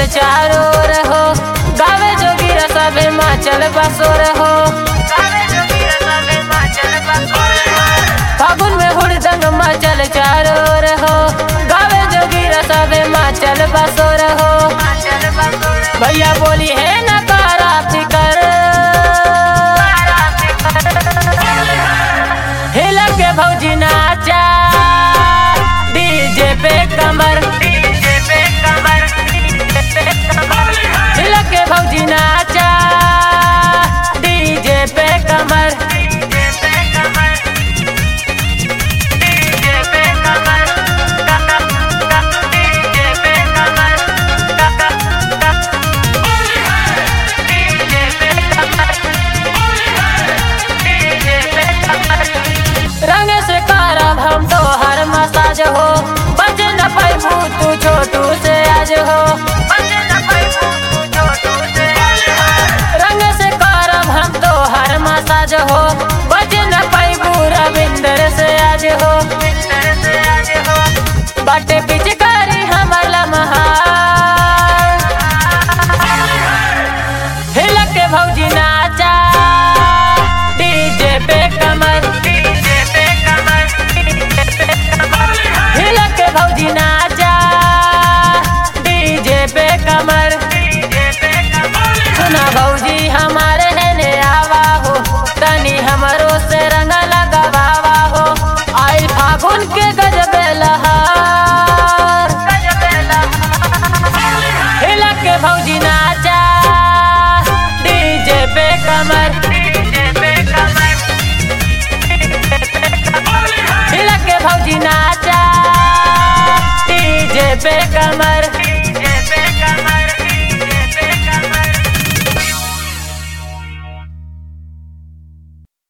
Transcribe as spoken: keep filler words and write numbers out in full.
चारों ओर हो, गावे जोगीरा सबे माचल बसोर हो। फागुन में हुड़दंग मचल चारों ओर हो, गावे जोगीरा सबे माचल बसोर हो। भैया बोली है न कारा फिकर, हिला के भौजी नाचा डीजे पे कमर, हिला के भौजी नाचा डीजे पे कमर। रंग से करब हम तो हर मसाज हो, बच न पैबू तू छोटू से आज हो। रंग से करब हम तो हर मसाज हो, बच न पैबू रविंदर से आज हो। बाटे पिचकारी हमर लम्हा